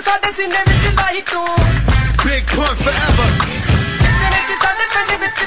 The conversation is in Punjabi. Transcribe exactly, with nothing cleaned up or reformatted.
ਸਾਡੇ ਸੀਨੇ ਵਿੱਚ ਲਾਈ ਤੂੰ, Big Pun forever. ਜਿੱਤਣੇ ਤੇ ਸਾਡੇ ਪਿੰਡ ਵਿੱਚ